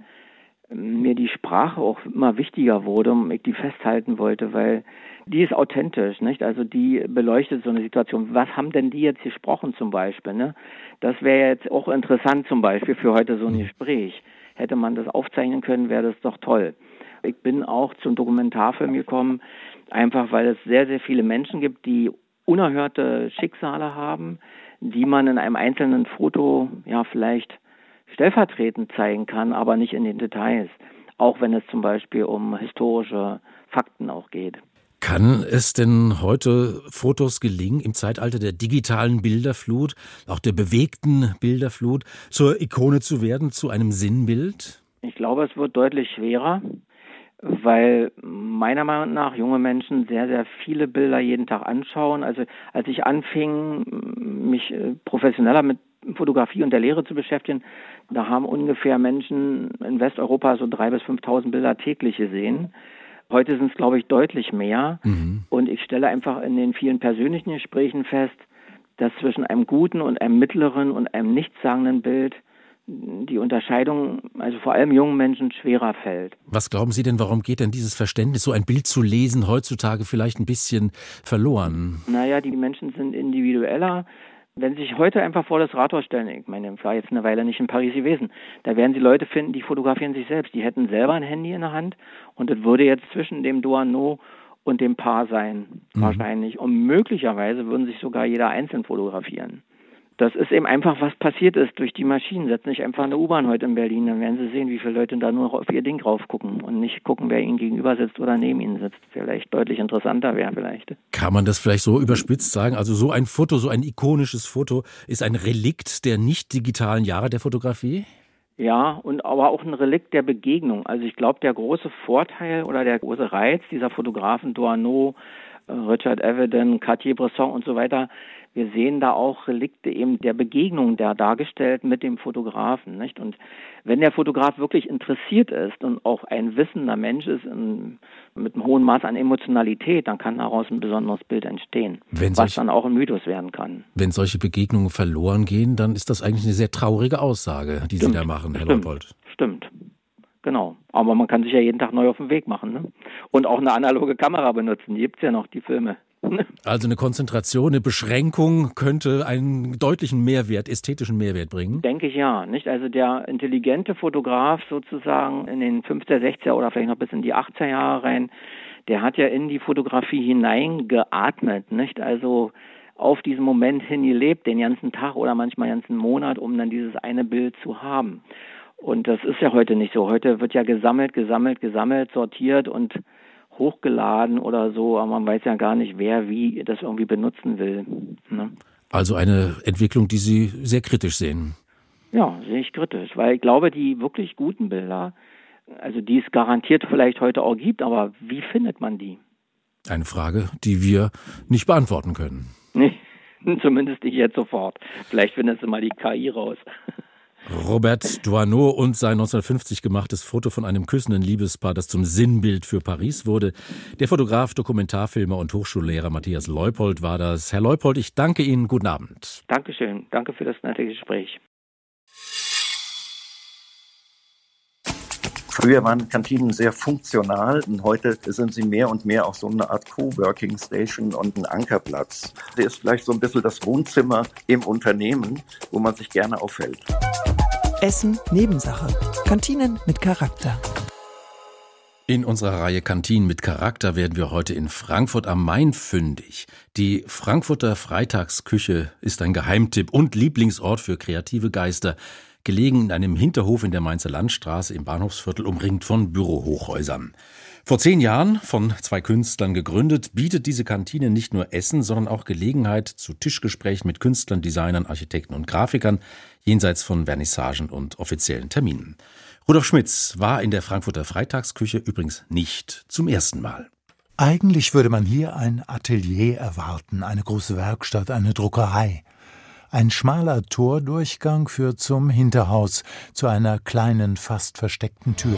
mir die Sprache auch immer wichtiger wurde und ich die festhalten wollte, weil die ist authentisch, nicht? Also die beleuchtet so eine Situation. Was haben denn die jetzt gesprochen zum Beispiel, ne? Das wäre jetzt auch interessant zum Beispiel für heute so ein Gespräch. Hätte man das aufzeichnen können, wäre das doch toll. Ich bin auch zum Dokumentarfilm gekommen, einfach weil es sehr, sehr viele Menschen gibt, die unerhörte Schicksale haben, die man in einem einzelnen Foto ja vielleicht stellvertretend zeigen kann, aber nicht in den Details, auch wenn es zum Beispiel um historische Fakten auch geht. Kann es denn heute Fotos gelingen, im Zeitalter der digitalen Bilderflut, auch der bewegten Bilderflut, zur Ikone zu werden, zu einem Sinnbild? Ich glaube, es wird deutlich schwerer, weil meiner Meinung nach junge Menschen sehr, sehr viele Bilder jeden Tag anschauen. Also als ich anfing, mich professioneller mit Fotografie und der Lehre zu beschäftigen, da haben ungefähr Menschen in Westeuropa so dreitausend bis fünftausend Bilder täglich gesehen. Heute sind es, glaube ich, deutlich mehr. Mhm. Und ich stelle einfach in den vielen persönlichen Gesprächen fest, dass zwischen einem guten und einem mittleren und einem nichtssagenden Bild die Unterscheidung, also vor allem jungen Menschen, schwerer fällt. Was glauben Sie denn, warum geht denn dieses Verständnis, so ein Bild zu lesen, heutzutage vielleicht ein bisschen verloren? Naja, die Menschen sind individueller. Wenn Sie sich heute einfach vor das Rathaus stellen, ich meine, ich war jetzt eine Weile nicht in Paris gewesen, da werden Sie Leute finden, die fotografieren sich selbst. Die hätten selber ein Handy in der Hand und das würde jetzt zwischen dem Doisneau und dem Paar sein, mhm. wahrscheinlich. Und möglicherweise würden sich sogar jeder einzeln fotografieren. Das ist eben einfach, was passiert ist durch die Maschinen. Setzen sich einfach eine U-Bahn heute in Berlin, dann werden Sie sehen, wie viele Leute da nur auf ihr Ding rauf gucken und nicht gucken, wer ihnen gegenüber sitzt oder neben ihnen sitzt. Vielleicht deutlich interessanter wäre vielleicht. Kann man das vielleicht so überspitzt sagen? Also so ein Foto, so ein ikonisches Foto ist ein Relikt der nicht digitalen Jahre der Fotografie? Ja, und aber auch ein Relikt der Begegnung. Also ich glaube, der große Vorteil oder der große Reiz dieser Fotografen Doisneau, Richard Avedon, Cartier-Bresson und so weiter, wir sehen da auch Relikte eben der Begegnung der dargestellt mit dem Fotografen, nicht? Und wenn der Fotograf wirklich interessiert ist und auch ein wissender Mensch ist in, mit einem hohen Maß an Emotionalität, dann kann daraus ein besonderes Bild entstehen, wenn was solche, dann auch ein Mythos werden kann. Wenn solche Begegnungen verloren gehen, dann ist das eigentlich eine sehr traurige Aussage, die Stimmt. Sie da machen, Herr Stimmt. Leupold. Stimmt. Genau, aber man kann sich ja jeden Tag neu auf den Weg machen, ne? Und auch eine analoge Kamera benutzen, die gibt's ja noch, die Filme. Also eine Konzentration, eine Beschränkung könnte einen deutlichen Mehrwert, ästhetischen Mehrwert bringen? Denke ich ja, nicht? Also der intelligente Fotograf sozusagen in den fünfziger, sechziger oder vielleicht noch bis in die achtziger Jahre rein, der hat ja in die Fotografie hineingeatmet, nicht? Also auf diesen Moment hin gelebt, den ganzen Tag oder manchmal den ganzen Monat, um dann dieses eine Bild zu haben. Und das ist ja heute nicht so. Heute wird ja gesammelt, gesammelt, gesammelt, sortiert und hochgeladen oder so, aber man weiß ja gar nicht, wer wie das irgendwie benutzen will. Ne? Also eine Entwicklung, die Sie sehr kritisch sehen. Ja, sehe ich kritisch, weil ich glaube, die wirklich guten Bilder, also die es garantiert vielleicht heute auch gibt, aber wie findet man die? Eine Frage, die wir nicht beantworten können. Nee, zumindest nicht jetzt sofort. Vielleicht findet sie mal die K I raus. Robert Doisneau und sein neunzehnhundertfünfzig gemachtes Foto von einem küssenden Liebespaar, das zum Sinnbild für Paris wurde. Der Fotograf, Dokumentarfilmer und Hochschullehrer Matthias Leupold war das. Herr Leupold, ich danke Ihnen. Guten Abend. Dankeschön. Danke für das nette Gespräch. Früher waren Kantinen sehr funktional und heute sind sie mehr und mehr auch so eine Art Coworking Station und ein Ankerplatz. Das ist vielleicht so ein bisschen das Wohnzimmer im Unternehmen, wo man sich gerne aufhält. Essen Nebensache. Kantinen mit Charakter. In unserer Reihe Kantinen mit Charakter werden wir heute in Frankfurt am Main fündig. Die Frankfurter Freitagsküche ist ein Geheimtipp und Lieblingsort für kreative Geister. Gelegen in einem Hinterhof in der Mainzer Landstraße im Bahnhofsviertel, umringt von Bürohochhäusern. Vor zehn Jahren von zwei Künstlern gegründet, bietet diese Kantine nicht nur Essen, sondern auch Gelegenheit zu Tischgesprächen mit Künstlern, Designern, Architekten und Grafikern, jenseits von Vernissagen und offiziellen Terminen. Rudolf Schmitz war in der Frankfurter Freitagsküche übrigens nicht zum ersten Mal. Eigentlich würde man hier ein Atelier erwarten, eine große Werkstatt, eine Druckerei. Ein schmaler Tordurchgang führt zum Hinterhaus, zu einer kleinen, fast versteckten Tür.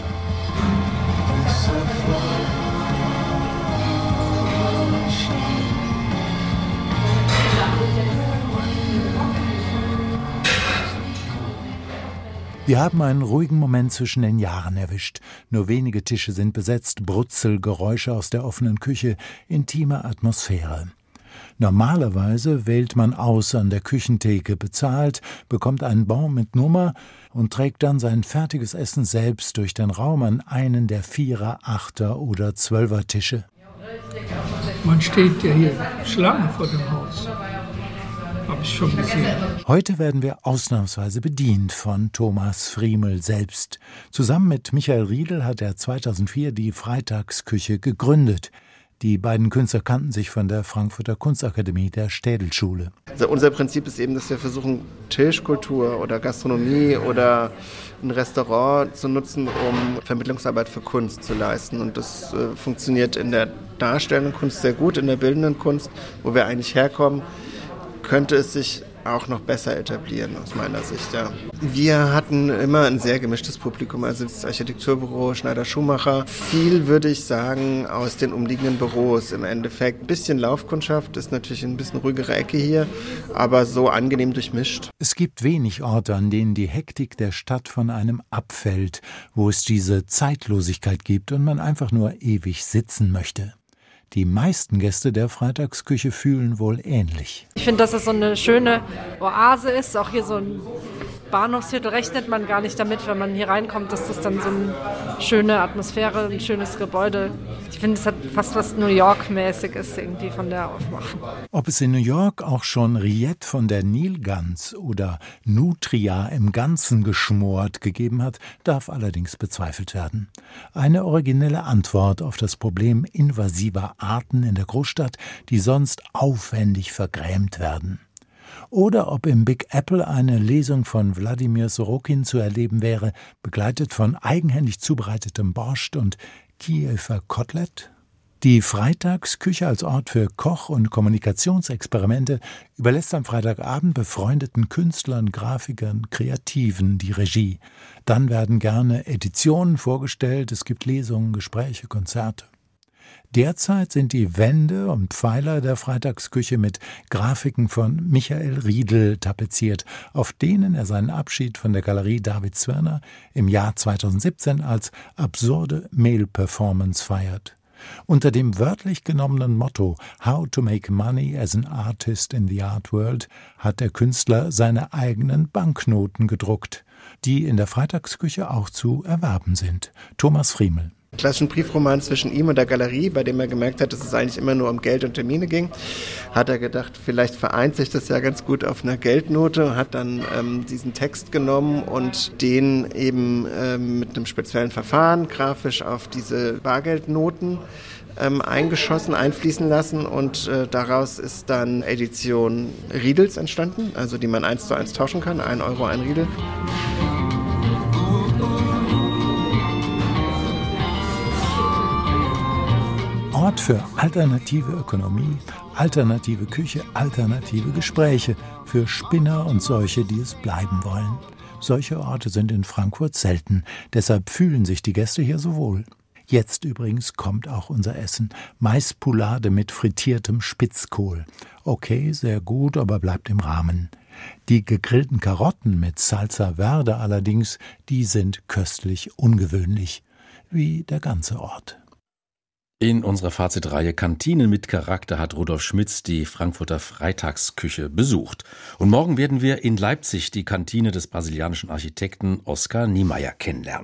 Wir haben einen ruhigen Moment zwischen den Jahren erwischt. Nur wenige Tische sind besetzt, Brutzelgeräusche aus der offenen Küche, intime Atmosphäre. Normalerweise wählt man aus an der Küchentheke, bezahlt, bekommt einen Bon mit Nummer und trägt dann sein fertiges Essen selbst durch den Raum an einen der Vierer-, Achter- oder Zwölfer-Tische. Man steht ja hier Schlange vor dem Haus. Habe ich schon gesehen. Heute werden wir ausnahmsweise bedient von Thomas Friemel selbst. Zusammen mit Michael Riedl hat er zweitausendvier die Freitagsküche gegründet. Die beiden Künstler kannten sich von der Frankfurter Kunstakademie der Städelschule. Also unser Prinzip ist eben, dass wir versuchen, Tischkultur oder Gastronomie oder ein Restaurant zu nutzen, um Vermittlungsarbeit für Kunst zu leisten. Und das äh, funktioniert in der darstellenden Kunst sehr gut, in der bildenden Kunst, wo wir eigentlich herkommen, könnte es sich auch noch besser etablieren, aus meiner Sicht, ja. Wir hatten immer ein sehr gemischtes Publikum, also das Architekturbüro Schneider-Schumacher. Viel, würde ich sagen, aus den umliegenden Büros im Endeffekt. Ein bisschen Laufkundschaft, ist natürlich ein bisschen ruhigere Ecke hier, aber so angenehm durchmischt. Es gibt wenig Orte, an denen die Hektik der Stadt von einem abfällt, wo es diese Zeitlosigkeit gibt und man einfach nur ewig sitzen möchte. Die meisten Gäste der Freitagsküche fühlen wohl ähnlich. Ich finde, dass es so eine schöne Oase ist. Auch hier so ein Bahnhofsviertel rechnet man gar nicht damit, wenn man hier reinkommt, dass das dann so eine schöne Atmosphäre, ein schönes Gebäude. Ich finde, es hat fast was New York-mäßiges irgendwie von der Aufmachung. Ob es in New York auch schon Rillette von der Nilgans oder Nutria im Ganzen geschmort gegeben hat, darf allerdings bezweifelt werden. Eine originelle Antwort auf das Problem invasiver Arten in der Großstadt, die sonst aufwendig vergrämt werden. Oder ob im Big Apple eine Lesung von Wladimir Sorokin zu erleben wäre, begleitet von eigenhändig zubereitetem Borscht und Kiewer Kotelett. Die Freitagsküche als Ort für Koch- und Kommunikationsexperimente überlässt am Freitagabend befreundeten Künstlern, Grafikern, Kreativen die Regie. Dann werden gerne Editionen vorgestellt, es gibt Lesungen, Gespräche, Konzerte. Derzeit sind die Wände und Pfeiler der Freitagsküche mit Grafiken von Michael Riedl tapeziert, auf denen er seinen Abschied von der Galerie David Zwirner im Jahr zweitausendsiebzehn als absurde Mail-Performance feiert. Unter dem wörtlich genommenen Motto »How to make money as an artist in the art world« hat der Künstler seine eigenen Banknoten gedruckt, die in der Freitagsküche auch zu erwerben sind. Thomas Friemel. Klassischen Briefroman zwischen ihm und der Galerie, bei dem er gemerkt hat, dass es eigentlich immer nur um Geld und Termine ging, hat er gedacht, vielleicht vereint sich das ja ganz gut auf einer Geldnote, hat dann ähm, diesen Text genommen und den eben ähm, mit einem speziellen Verfahren grafisch auf diese Bargeldnoten ähm, eingeschossen, einfließen lassen und äh, daraus ist dann Edition Riedels entstanden, also die man eins zu eins tauschen kann, ein Euro, ein Riedel. Ort für alternative Ökonomie, alternative Küche, alternative Gespräche, für Spinner und solche, die es bleiben wollen. Solche Orte sind in Frankfurt selten, deshalb fühlen sich die Gäste hier so wohl. Jetzt übrigens kommt auch unser Essen. Maispoulade mit frittiertem Spitzkohl. Okay, sehr gut, aber bleibt im Rahmen. Die gegrillten Karotten mit Salsa Verde allerdings, die sind köstlich ungewöhnlich, wie der ganze Ort. In unserer Fazitreihe Kantinen mit Charakter hat Rudolf Schmitz die Frankfurter Freitagsküche besucht. Und morgen werden wir in Leipzig die Kantine des brasilianischen Architekten Oscar Niemeyer kennenlernen.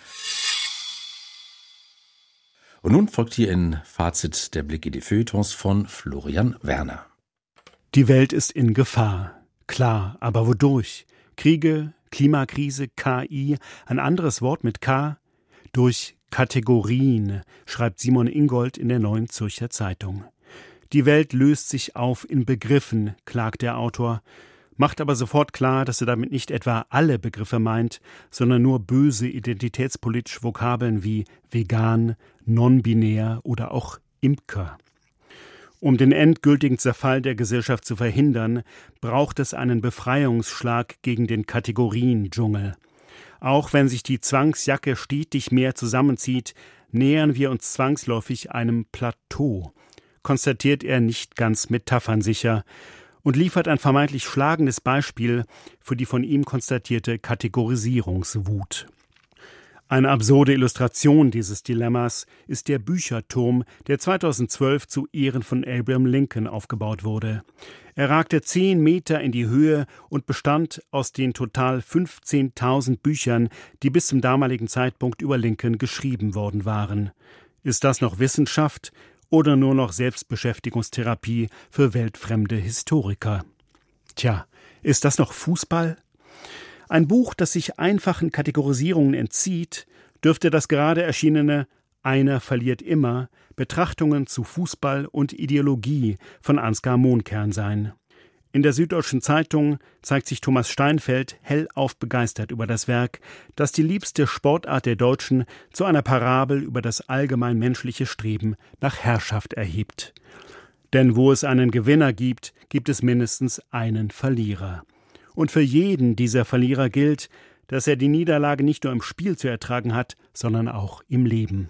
Und nun folgt hier in Fazit der Blick in die Feuilletons von Florian Werner. Die Welt ist in Gefahr. Klar, aber wodurch? Kriege, Klimakrise, K I, ein anderes Wort mit K? Durch Kategorien, schreibt Simon Ingold in der Neuen Zürcher Zeitung. Die Welt löst sich auf in Begriffen, klagt der Autor, macht aber sofort klar, dass er damit nicht etwa alle Begriffe meint, sondern nur böse identitätspolitische Vokabeln wie vegan, non-binär oder auch Imker. Um den endgültigen Zerfall der Gesellschaft zu verhindern, braucht es einen Befreiungsschlag gegen den Kategorien-Dschungel. Auch wenn sich die Zwangsjacke stetig mehr zusammenzieht, nähern wir uns zwangsläufig einem Plateau, konstatiert er nicht ganz metaphernsicher und liefert ein vermeintlich schlagendes Beispiel für die von ihm konstatierte Kategorisierungswut. Eine absurde Illustration dieses Dilemmas ist der Bücherturm, der zweitausendzwölf zu Ehren von Abraham Lincoln aufgebaut wurde. Er ragte zehn Meter in die Höhe und bestand aus den total fünfzehntausend Büchern, die bis zum damaligen Zeitpunkt über Lincoln geschrieben worden waren. Ist das noch Wissenschaft oder nur noch Selbstbeschäftigungstherapie für weltfremde Historiker? Tja, ist das noch Fußball? Ein Buch, das sich einfachen Kategorisierungen entzieht, dürfte das gerade erschienene »Einer verliert immer« Betrachtungen zu Fußball und Ideologie von Ansgar Mohnkern sein. In der Süddeutschen Zeitung zeigt sich Thomas Steinfeld hellauf begeistert über das Werk, das die liebste Sportart der Deutschen zu einer Parabel über das allgemein menschliche Streben nach Herrschaft erhebt. Denn wo es einen Gewinner gibt, gibt es mindestens einen Verlierer. Und für jeden dieser Verlierer gilt, dass er die Niederlage nicht nur im Spiel zu ertragen hat, sondern auch im Leben.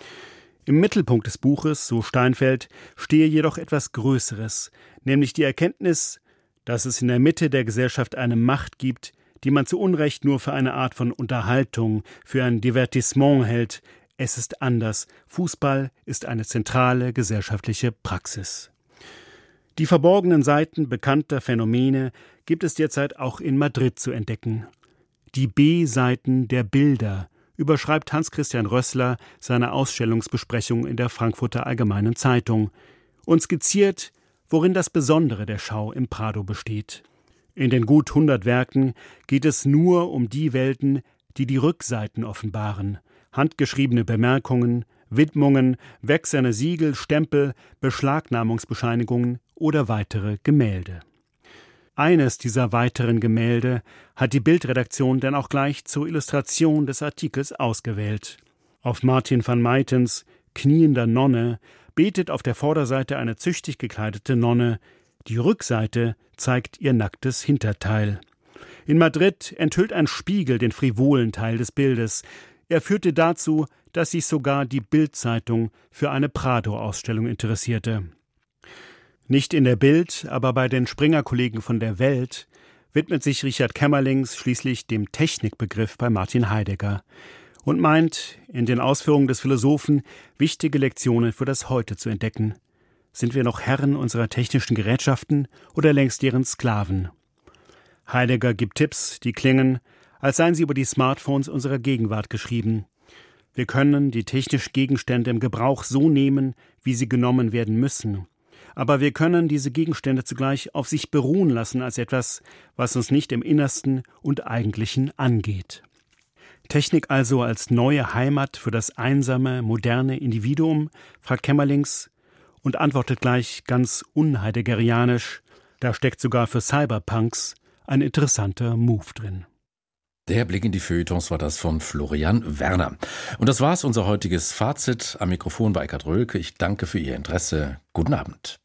Im Mittelpunkt des Buches, so Steinfeld, stehe jedoch etwas Größeres, nämlich die Erkenntnis, dass es in der Mitte der Gesellschaft eine Macht gibt, die man zu Unrecht nur für eine Art von Unterhaltung, für ein Divertissement hält. Es ist anders. Fußball ist eine zentrale gesellschaftliche Praxis. Die verborgenen Seiten bekannter Phänomene gibt es derzeit auch in Madrid zu entdecken. Die B-Seiten der Bilder überschreibt Hans-Christian Rössler seine Ausstellungsbesprechung in der Frankfurter Allgemeinen Zeitung und skizziert, worin das Besondere der Schau im Prado besteht. In den gut hundert Werken geht es nur um die Welten, die die Rückseiten offenbaren, handgeschriebene Bemerkungen, Widmungen, wechselnde Siegel, Stempel, Beschlagnahmungsbescheinigungen oder weitere Gemälde. Eines dieser weiteren Gemälde hat die Bildredaktion dann auch gleich zur Illustration des Artikels ausgewählt. Auf Martin van Meitens Kniender Nonne betet auf der Vorderseite eine züchtig gekleidete Nonne, die Rückseite zeigt ihr nacktes Hinterteil. In Madrid enthüllt ein Spiegel den frivolen Teil des Bildes. Er führte dazu, dass sich sogar die Bild-Zeitung für eine Prado-Ausstellung interessierte. Nicht in der Bild, aber bei den Springer-Kollegen von der Welt widmet sich Richard Kämmerlings schließlich dem Technikbegriff bei Martin Heidegger. und meint, in den Ausführungen des Philosophen wichtige Lektionen für das Heute zu entdecken. Sind wir noch Herren unserer technischen Gerätschaften oder längst deren Sklaven? Heidegger gibt Tipps, die klingen, als seien sie über die Smartphones unserer Gegenwart geschrieben. Wir können die technischen Gegenstände im Gebrauch so nehmen, wie sie genommen werden müssen. Aber wir können diese Gegenstände zugleich auf sich beruhen lassen als etwas, was uns nicht im Innersten und Eigentlichen angeht. Technik also als neue Heimat für das einsame, moderne Individuum, fragt Kämmerlings und antwortet gleich ganz unheideggerianisch, da steckt sogar für Cyberpunks ein interessanter Move drin. Der Blick in die Feuilletons war das von Florian Werner. Und das war's, unser heutiges Fazit. Am Mikrofon bei Eckart Rölke. Ich danke für Ihr Interesse. Guten Abend.